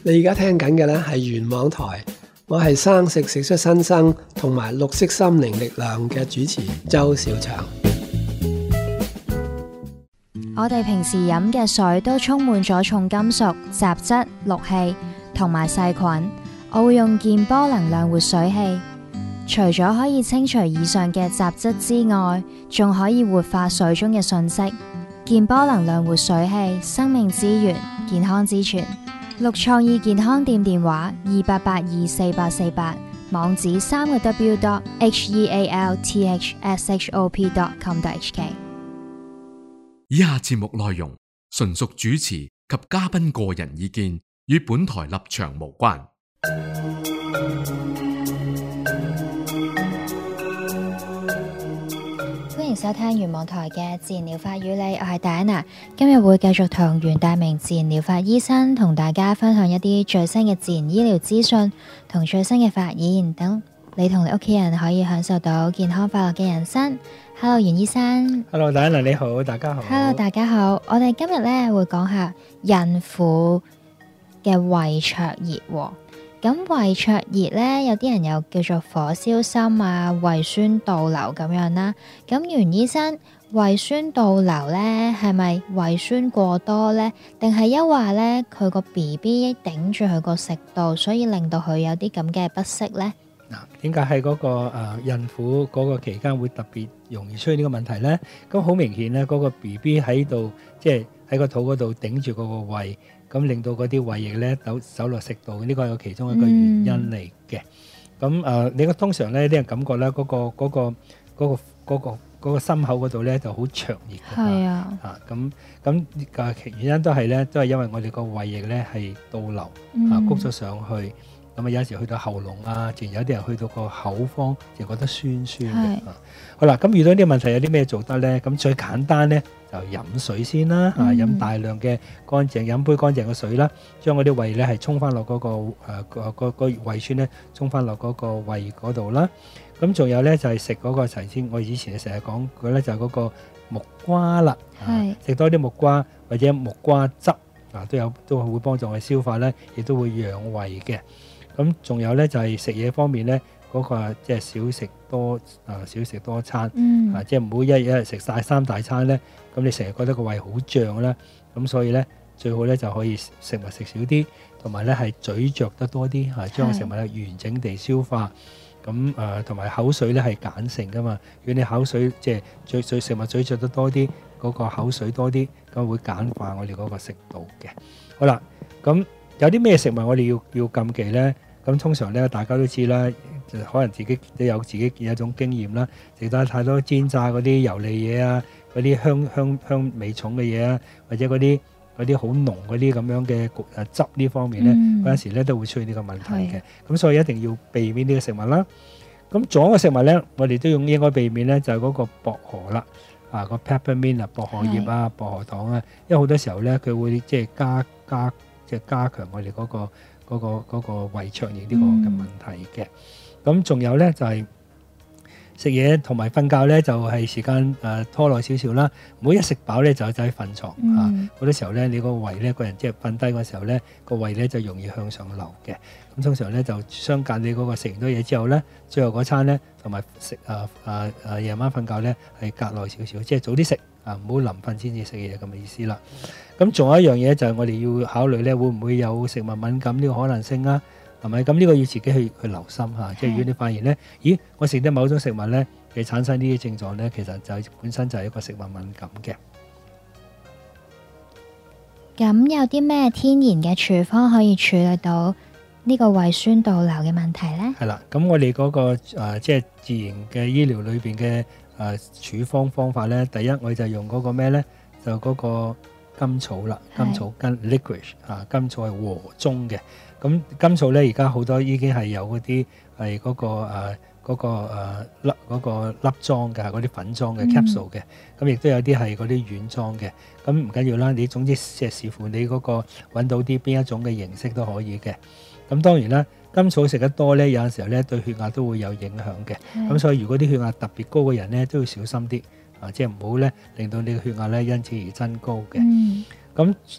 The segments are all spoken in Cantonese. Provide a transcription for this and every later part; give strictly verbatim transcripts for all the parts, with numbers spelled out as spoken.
你而家聽緊嘅咧係原網台，我係生食食出新生同埋綠色心靈力量嘅主持周小祥。 我哋平時飲嘅水都充滿咗重金屬、雜質、氯氣同埋細菌。我會用健波能量活水器，除咗可以清除以上嘅雜質之外，仲可以活化水中嘅訊息。健波能量活水器，生命之源，健康之泉。綠創意健康店電話二八八二四八四八，網址三個 w dot h e a l t h s h o p dot com dot h k。 以下節目內容純屬主持及嘉賓個人意見，與本台立場無關。 歡迎收聽原網台嘅自然療法與你，我係戴安娜。今日會繼續同袁大明自然療法醫生同大家分享一啲最新嘅自然醫療資訊同最新嘅發現，等你同你屋企人可以享受到健康快樂嘅人生。Hello， 袁醫生。 Hello， 戴安娜你好，大家好。 Hello， 大家好。我哋今日咧會講下孕婦嘅胃灼熱。咁胃灼熱咧，有啲人又叫做火燒心啊、胃酸倒流咁樣啦。咁袁醫生，胃酸倒流咧係咪胃酸過多咧？定係因為咧佢個 B B 頂住佢個食道，所以令到佢有啲咁嘅不適咧？ 嗱，點解喺嗰個誒、呃、孕婦嗰個期間會特別容易出現呢個問題咧？咁好明顯咧，嗰、嗰個 B B 喺度，即係喺個肚嗰度頂住嗰個胃。咁令到嗰啲胃液咧走走落食道，呢個係其中一個原因嚟嘅。咁誒、嗯，你、呃、通常咧啲人感覺咧嗰、嗰個嗰、嗰個嗰、嗰個嗰、嗰個嗰個心口嗰度咧就好灼熱嘅。係啊，啊咁咁嘅原因都係咧，都係因為我哋個胃液咧係倒流、嗯、啊，谷咗上去。咁啊有時去到喉嚨啊，仲有啲人去到個口方就覺得酸酸嘅。啊、好啦，咁遇到呢個問題有啲咩做得咧？咁最簡單咧就飲水先啦，嚇、嗯、飲大量嘅乾淨飲杯乾淨嘅水啦，將嗰啲胃咧係沖翻落嗰個誒、呃嗰個、嗰個胃酸咧沖翻落嗰個胃嗰度啦。咁仲有咧就係食嗰個頭先我以前成日講嘅咧就係嗰個木瓜啦，食多啲木瓜或者木瓜汁啊都有都會幫助我哋消化咧，亦都會養胃嘅。咁仲有咧就係食嘢方面咧，嗰、嗰個即係少食多啊，少食多餐、嗯、啊，即係唔好一日一日食晒三大餐咧。咁你成日覺得個胃好脹啦，咁所以咧最好咧就可以食物食少啲，同埋咧係咀嚼得多啲嚇，將個食物咧完整地消化。咁誒同埋口水咧係鹼性噶嘛，如果你口水即係咀咀食物咀嚼得多啲，嗰、嗰個口水多啲，咁會鹼化我哋嗰個食道嘅。好啦，咁。有啲咩食物我哋要要禁忌咧？咁通常咧，大家都知啦，就可能自己都有自己有一種經驗啦。食得太多煎炸嗰啲油膩嘢啊，嗰啲香香香味重嘅嘢啊，或者嗰啲嗰啲好濃嗰啲咁樣嘅誒汁呢方面咧，嗰陣、嗯、時咧都會出現呢個問題嘅。咁所以一定要避免呢個食物啦。咁仲有一個食物咧，我哋都用應該避免咧，就係、是、嗰個薄荷啦，啊個 peppermint 啊薄荷葉啊薄荷糖啊，因為好多時候咧佢會即係加加。即係加強我哋嗰、嗰個嗰、嗰個嗰、嗰個胃灼熱呢個嘅問題嘅。咁仲、嗯、有咧就係食嘢同埋瞓覺咧，就係、係、時間誒、呃、拖耐少少啦。唔好一食飽咧就走去瞓床。嗯、啊！好多時候咧，你個胃咧個人即係瞓低嗰時候咧，個胃咧就容易向上流嘅。咁通常咧就相隔你嗰個食完多嘢之後咧，最後嗰餐咧同埋食誒誒誒夜晚瞓覺咧係隔耐少少，即係早啲食。啊，唔好臨瞓先至食嘢咁嘅意思啦。咁仲有一樣嘢就係我哋要考慮咧，會唔會有食物敏感呢個可能性啊？係咪？咁呢個要自己去去留心嚇。即係如果你發現咧，咦，我食得某種食物咧，佢產生呢啲症狀咧，其實就本身就係一個食物敏感嘅。 咁有啲咩天然嘅處方可以處理到呢個胃酸倒流嘅問題咧？係啦， 咁我哋嗰、嗰個、呃、即係自然嘅醫療裏邊嘅。誒、呃、處方方法咧，第一我就用嗰個咩咧，就嗰個甘草啦，甘草根 licorice 啊，甘草係和中嘅。咁甘草咧，而家好多已經係有嗰啲係嗰個誒嗰、呃嗰個誒粒嗰個粒裝嘅，嗰啲粉裝嘅 capsule 嘅。咁亦都有啲係嗰啲軟裝嘅。咁唔緊要啦，你總之即係視乎你嗰個揾到啲邊一種嘅形式都可以嘅。咁當然啦。甘草食得多咧，有陣時候咧對血壓都會有影響嘅。咁的所以如果啲血壓特別高嘅人咧，都要小心啲啊，即係唔好咧令到你嘅血壓咧因此而增高嘅。咁、嗯、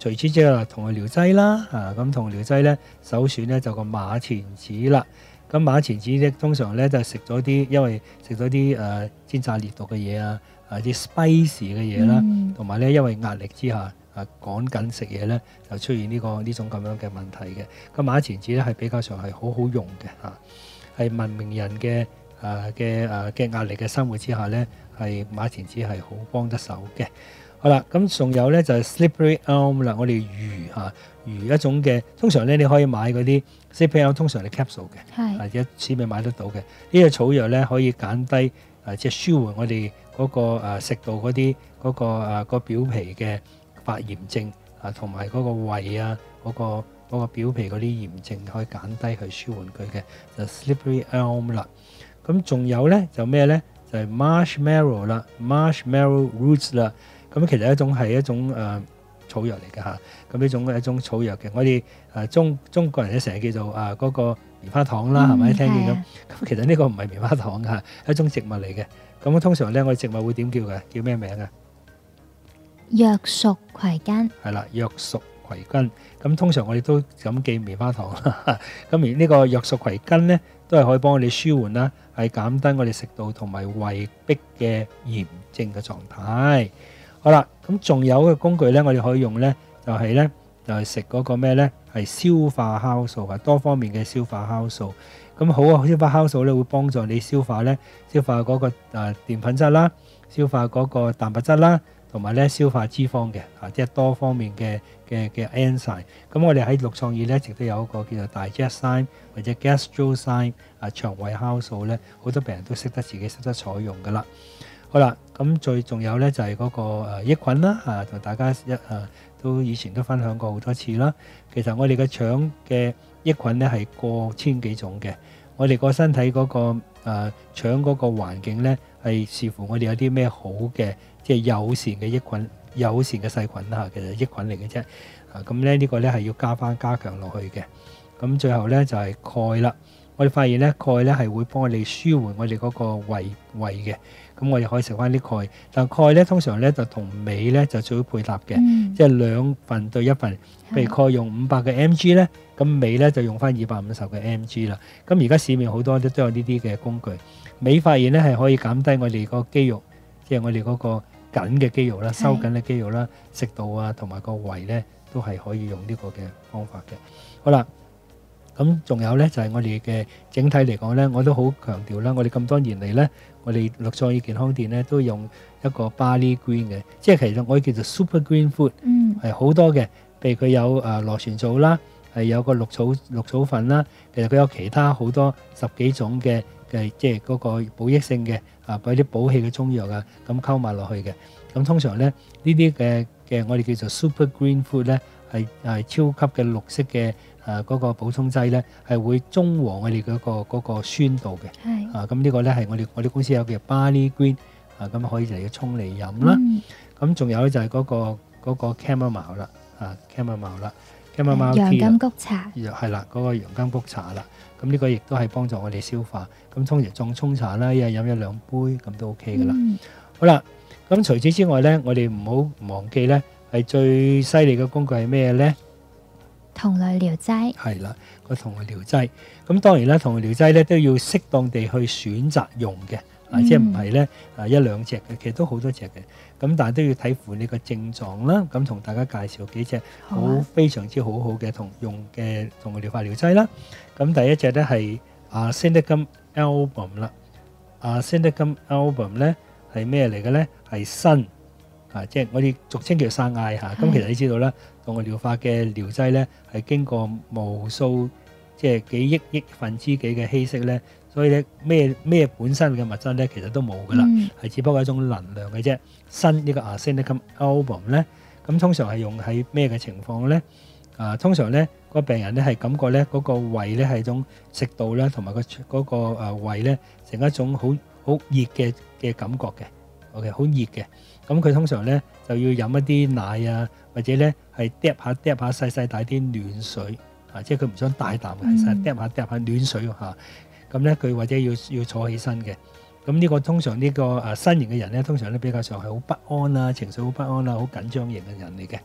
除此之外，糖尿劑啦，啊咁糖尿劑咧首選咧就個馬錢子啦。咁馬錢子咧通常咧就食咗啲，因為食咗啲誒煎炸烈毒嘅嘢啊，啊啲 spicy 嘅嘢啦，同埋咧因為壓力之下啊趕緊食嘢咧，就出現呢、這個呢種咁樣嘅問題嘅。咁馬錢子咧係比較上係好好用嘅嚇，係文明人嘅誒嘅誒嘅壓力嘅生活之下咧，係馬錢子係好幫得手嘅。好啦，咁仲有咧就係 slippery elm 啦，我哋魚嚇魚一種嘅，通常咧你可以買嗰啲 slippery elm，通常係 capsule 嘅，或者市面買得到嘅。呢、這個草藥咧可以減低誒即係舒緩我哋嗰個誒食道嗰啲嗰個誒個表皮嘅發炎症啊，同埋嗰個胃啊嗰個嗰個表皮嗰啲炎症可以減低去舒緩佢嘅，就 slippery elm 啦。咁仲有咧就咩咧？就係 marshmallow 啦 ，marshmallow roots 啦。咁其實一種係一種誒、呃、草藥嚟嘅嚇，咁呢種係一種草藥嘅。我哋誒、呃、中中國人咧成日叫做啊嗰、呃那個棉花糖啦，係咪、嗯？聽見咁？咁其實呢個唔係棉花糖㗎，係一種植物嚟嘅。咁通常咧，我哋植物會點叫嘅？叫咩名啊？ 藥屬葵根。係啦，藥屬葵根。咁通常我哋都咁記棉花糖。咁而呢個藥屬葵根咧，都係可以幫我哋舒緩啦，係減低我哋食道同埋胃壁嘅炎症嘅狀態。好啦，咁仲有嘅工具咧，我哋可以用咧，就係、是、咧，就係食嗰個咩咧，係消化酵素啊，多方面嘅消化酵素。咁好啊，消化酵素咧會幫助你消化咧，消化嗰個誒澱粉質啦，消化嗰個蛋白質啦，同埋咧消化脂肪嘅啊，即係多方面嘅嘅嘅 enzyme。咁我哋喺陸創意咧，一直都有一個叫做 digestive 或者 gastrozyme 啊，腸胃酵素咧，好多病人都識得自己識得採用噶啦。好啦，咁最仲有咧就係、是、嗰個誒益菌啦，啊同大家一誒、啊、都以前都分享過好多次啦。其實我哋嘅腸嘅益菌咧係過千幾種嘅，我哋個身體嗰、那個誒、啊、腸嗰個環境咧係視乎我哋有啲咩好嘅，即係友善嘅益菌、友善嘅細菌啦，其實益菌嚟嘅啫。啊咁咧呢、這個咧係要加翻加強落去嘅。咁最後咧就係、是、鈣啦，我哋發現咧鈣咧係會幫我哋舒緩我哋嗰個胃胃嘅。咁我哋可以食翻啲鈣，但鈣咧通常咧就同鎂咧就最好配搭嘅，嗯、即係兩份對一份。譬如鈣用五百嘅 mg 咧，咁鎂咧就用翻二百五十嘅 mg 啦。咁而家市面好多都都有呢啲嘅工具。鎂發現咧係可以減低我哋個肌肉，即係我哋嗰個緊嘅肌肉啦、收緊嘅肌肉啦、食道啊同埋個胃咧都係可以用呢個嘅方法嘅。好啦。咁仲有咧，就係、是、我哋嘅整體嚟講咧，我都好強調啦。我哋咁多年嚟咧，我哋陸創意健康店咧都用一個 Barley Green 嘅，即係其實我哋叫做 Super Green Food，係好、嗯、多嘅。譬如佢有誒螺旋藻啦，係有個綠草綠草粉啦，其實佢有其他好多十幾種嘅嘅，即係嗰個補益性嘅啊，嗰啲補氣嘅中藥啊，咁溝埋落去嘅。咁通常咧呢啲嘅嘅我哋叫做 Super Green Food 咧，係係超級嘅綠色嘅。誒嗰、啊那個補充劑咧係會中和我哋嗰、那個嗰、那個酸度嘅，是啊咁呢個咧係我哋我哋公司有嘅 Barley Green， 啊咁可以嚟沖嚟飲啦。咁仲、嗯、有咧就係嗰、那個嗰、那個 Chamomile 啦，啊 Chamomile 啦 ，Chamomile tea 洋甘菊茶， 係啦嗰個洋甘菊茶啦。咁呢個亦都係幫助我哋消化。咁通常當沖茶啦，一日飲一兩杯咁都 OK 噶啦。嗯、好啦，咁除此之外咧，我哋唔好忘記咧係最犀利嘅工具係咩咧？ 同類療劑係啦，個同類療劑咁當然啦，同類療劑咧都要適當地去選擇用嘅，啊、嗯、即係唔係咧啊一兩隻嘅，其實都好多隻嘅，咁但係都要睇乎你個症狀啦。咁同大家介紹幾隻好、啊、非常之好好嘅同用嘅同類療法療劑啦。咁第一隻咧係 Arsenicum album 啦 ，Arsenicum album 咧係咩嚟嘅咧？係砷啊，即係我哋俗稱叫生艾嚇。咁、啊、其實你知道啦。同個療法嘅療劑咧，係經過無數即係幾億億分之幾嘅稀釋咧，所以咧咩咩本身嘅物質咧，其實都冇噶啦，係、嗯、只不過係一種能量嘅啫。砷呢個 Arsenicum album 咧，咁通常係用喺咩嘅情況咧？啊，通常咧個病人咧係感覺咧嗰個胃咧係一種食道咧，同埋個嗰個誒胃咧成一種好好熱嘅嘅感覺嘅。OK， 好熱嘅。咁佢通常咧就要飲一啲奶啊，或者咧係嗒下嗒下細細大啲暖水啊，即係佢唔想大啖嘅，係嗒下嗒下暖水嚇。咁咧佢或者要要坐起身嘅。咁呢個通常呢個誒身形嘅人咧，通常咧比較上係好不安啊，情緒好不安啊，好緊張型嘅人嚟嘅。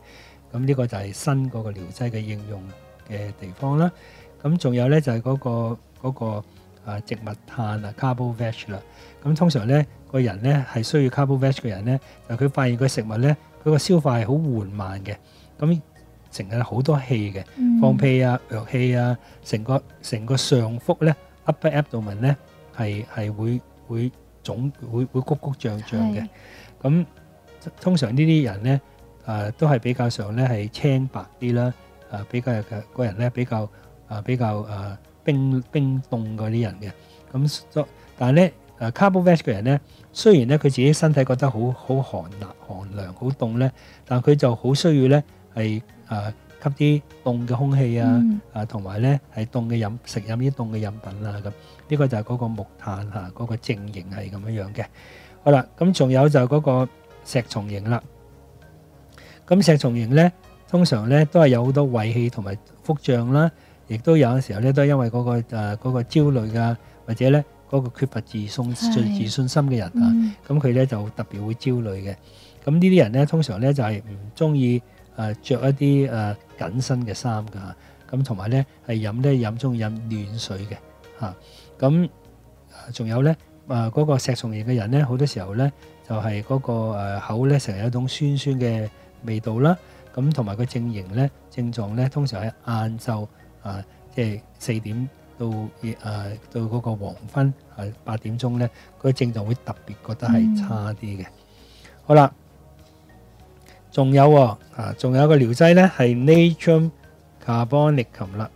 咁呢個就係新嗰個療劑嘅應用嘅地方啦。咁仲有咧就係嗰個嗰個啊植物炭啊 Carbo-Veg 啦。咁通常咧個人咧係需要 Carbo-Veg 嘅人咧，就佢發現個食物咧佢個消化係好緩慢嘅，咁成日好多氣嘅，放屁啊、藥氣啊，成個成個上腹咧 upper abdomen 咧係係會會腫會會谷谷脹脹嘅。咁通常呢啲人咧誒都係比較上咧係青白啲啦，誒比較嘅個人咧比較誒比較誒冰冰凍嗰啲人嘅。咁但係咧誒 Carbo-Veg 嘅人咧，雖然咧佢自己身體覺得好好寒冷寒涼好凍咧，但佢就好需要咧係誒吸啲凍嘅空氣啊，啊同埋咧係凍嘅飲食飲啲凍嘅飲品啊咁。呢個就係嗰個木炭嚇嗰個正形係咁樣樣嘅。好啦，咁仲有就嗰個石松形啦。咁石松形咧，通常咧都係有好多胃氣同埋腹脹啦，亦都有嘅時候咧都係因為嗰個誒嗰個焦慮啊，或者咧嗰個缺乏自信自信心嘅人啊，咁佢咧就特別會焦慮嘅。咁呢啲人咧通常咧就係唔中意誒著一啲誒緊身嘅衫㗎，咁同埋咧係飲咧飲中意飲暖水嘅嚇。咁仲有咧誒嗰個石松形嘅人咧，好多時候咧就係嗰個誒口咧成日有一種酸酸嘅味道啦。咁同埋個症型咧症狀咧，通常喺晏晝啊，即係四點到誒到嗰個黃昏係八點鐘咧，個症狀會特別覺得係差啲嘅。好啦，仲有喎啊，仲有一個療劑咧係 Natrum Carbonicum 啦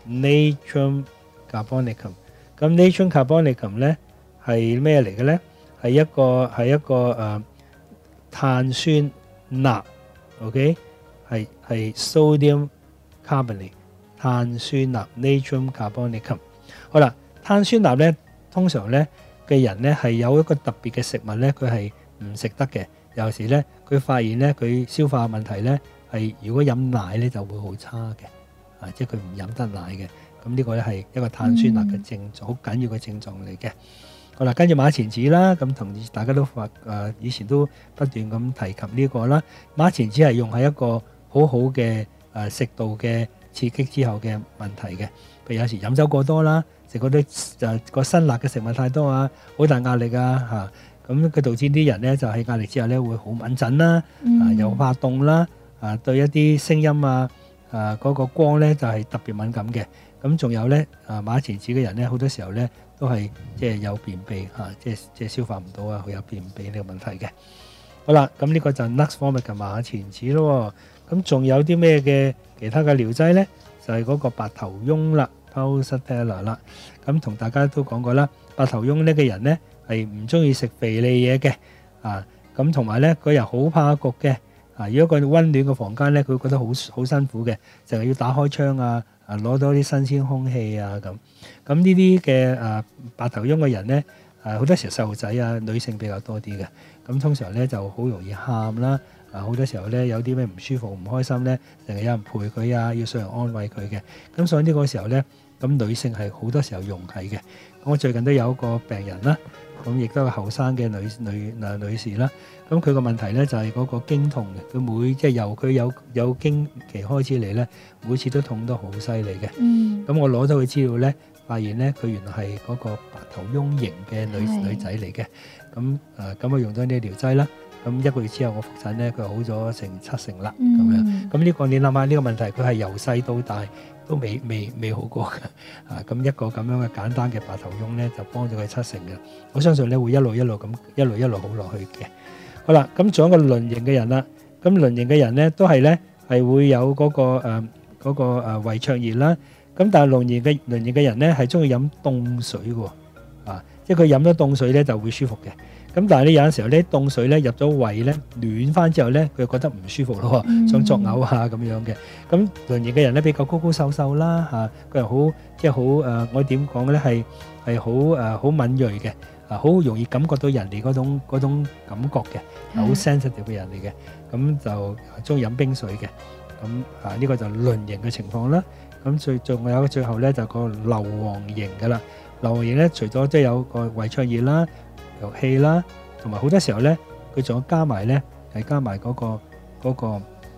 ，Natrum Carbonicum。咁 Natrum Carbonicum 咧係咩嚟嘅咧？係一個係一個誒碳酸鈉 ，OK， 係係 sodium carbonate 碳酸鈉 Natrum Carbonicum。好啦，碳酸鈉咧通常咧嘅人咧係有一個特別嘅食物咧，佢係唔食得嘅。有時咧佢發現咧佢消化問題咧係如果飲奶咧就會好差嘅，啊，即係佢唔飲得奶嘅。咁呢個咧係一個碳酸鈉嘅症狀，好緊要嘅症狀嚟嘅。好啦，跟住馬錢子啦，咁同大家都發誒以前都不斷咁提及呢個啦。馬錢子係用喺一個好好嘅誒食道嘅刺激之後嘅問題嘅，譬如有時飲酒過多啦，食嗰啲誒個辛辣嘅食物太多啊，好大壓力啊嚇，咁佢導致啲人咧就喺壓力之下咧會好敏陣啦，啊又怕凍啦，啊對一啲聲音啊啊嗰個光咧就係特別敏感嘅。咁仲有咧啊馬錢子嘅人咧好多時候咧都係即係有便秘嚇，即係即係消化唔到啊，會有便秘呢個問題嘅。好啦，咁呢個就 Nux vomica 嘅馬錢子咯。咁仲有啲咩嘅其他嘅療劑咧？就係嗰個白頭翁啦 Pulsatilla 啦。咁同大家都講過啦，白頭翁呢個人咧係唔中意食肥膩嘢嘅啊。咁同埋咧，佢又好怕焗嘅啊。如果個溫暖嘅房間咧，佢覺得好好辛苦嘅，就係要打開窗啊。啊！攞多啲新鮮空氣啊，咁咁呢啲嘅啊白頭翁嘅人咧，啊好多時候細路仔啊，女性比較多啲嘅，咁通常咧就好容易喊啦，啊好多時候咧有啲咩唔舒服、唔開心咧，成日有人陪佢啊，要上人安慰佢嘅，咁所以呢個時候咧，咁女性係好多時候用係嘅。咁我最近都有一個病人啦，咁亦都係後生嘅女女嗱女士啦，咁佢個問題咧就係嗰個經痛嘅，佢每即係由佢有有經期開始嚟咧，每次都痛得好犀利嘅。嗯，咁我攞到佢資料咧，發現咧佢原來係嗰個白頭翁型嘅女女仔嚟嘅。咁誒咁我用咗呢啲療劑啦，咁一個月之後我復診咧，佢好咗成七成啦，咁樣。咁呢個你諗下呢個問題，佢係由細到大都未未未好過嘅，啊咁一個咁樣嘅簡單嘅白頭翁咧，就幫咗佢七成嘅。我相信咧會一路一路咁一路一路好落去嘅。好啦，咁仲有一個輪型嘅人啦，咁輪型嘅人咧都係咧係會有嗰個誒嗰個誒胃灼熱啦。咁但係輪型嘅輪型嘅人咧係中意飲凍水嘅喎，啊即係佢飲咗凍水咧就會舒服嘅。咁但係咧有陣時候咧凍水咧入咗胃咧暖翻之後咧佢覺得唔舒服咯，想作嘔下咁樣嘅。咁輪型嘅人咧比較高高瘦瘦啦嚇，佢又好即係好誒，我點講咧係係好誒好敏鋭嘅，啊好容易感覺到人哋嗰種嗰種感覺嘅，好 sensitive 嘅人嚟嘅。咁就中意飲冰水嘅。咁啊呢個就輪型嘅情況啦。咁最仲有最後咧就個硫磺型嘅啦。硫磺型咧除咗即係有個胃灼熱啦。有氣啦，同埋好多時候咧，佢仲有加埋咧，係加埋嗰個嗰個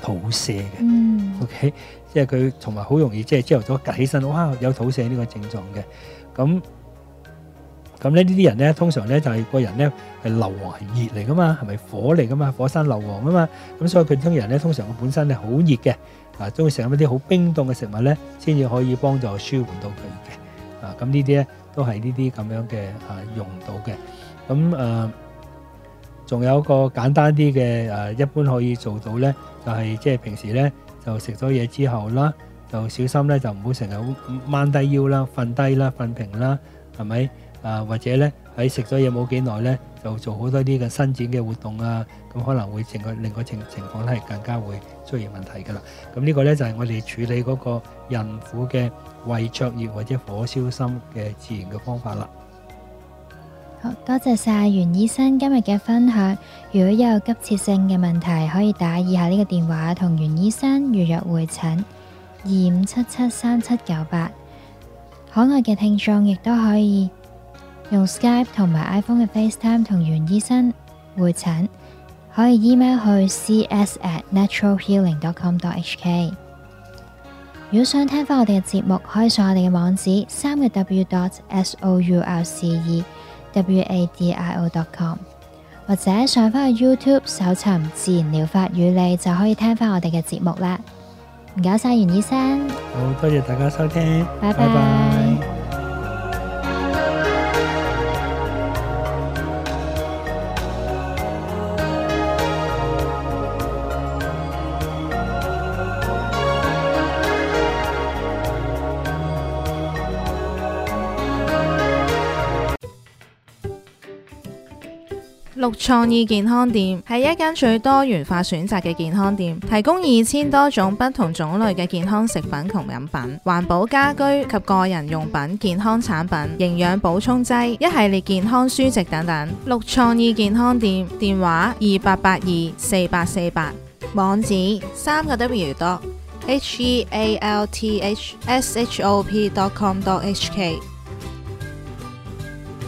肚瀉嘅。 嗯 OK， 即係佢同埋好容易即係朝頭早趌起身，哇有肚瀉呢個症狀嘅。咁咁咧呢啲人咧通常咧就係、是、個人咧係硫磺係熱嚟噶嘛，係咪火嚟噶嘛？火山硫磺啊嘛，咁所以佢啲人咧通常佢本身係好熱嘅，啊中意食一啲好冰凍嘅食物咧，先至可以幫助舒緩到佢嘅。啊咁呢啲咧都係呢啲咁樣嘅啊用到嘅。咁誒仲有一個簡單啲嘅誒，一般可以做到咧，就係即係平時咧就食咗嘢之後啦，就小心咧就唔好成日掹低腰啦、瞓低啦、瞓平啦，係咪？啊，或者咧喺食咗嘢冇幾耐咧，就做好多啲嘅伸展嘅活動啊，咁可能會整個令個情情況咧係更加會出現問題㗎啦。咁呢個咧就係我哋處理嗰個孕婦嘅胃灼熱或者火燒心嘅自然嘅方法啦。 好多謝晒袁醫生今日嘅分享。如果有急切性嘅問題，可以打以下呢個電話同袁醫生預約會診，二五七七三七九八。海外嘅聽眾亦都可以用 Skype 同埋 iPhone 嘅 FaceTime 同袁醫生會診，可以 email 去 c s at natural healing dot com dot h k。 如果想聽翻我哋嘅節目，可以上我哋嘅網址三個 w dot s o u r c e w a d i o dot com， 或者上翻去 YouTube 搜尋自然療法與你，就可以聽翻我哋嘅節目啦。唔該晒袁醫生， 好多謝大家收聽， 拜拜。 拜拜。 綠創意健康店係一間最多元化選擇嘅健康店，提供二千多種不同種類嘅健康食品同飲品、環保家居及個人用品、健康產品、營養補充劑、一系列健康書籍等等。綠創意健康店電話二八八二四八四八，網址三個 w dot h e a l t h s h o p dot com dot h k。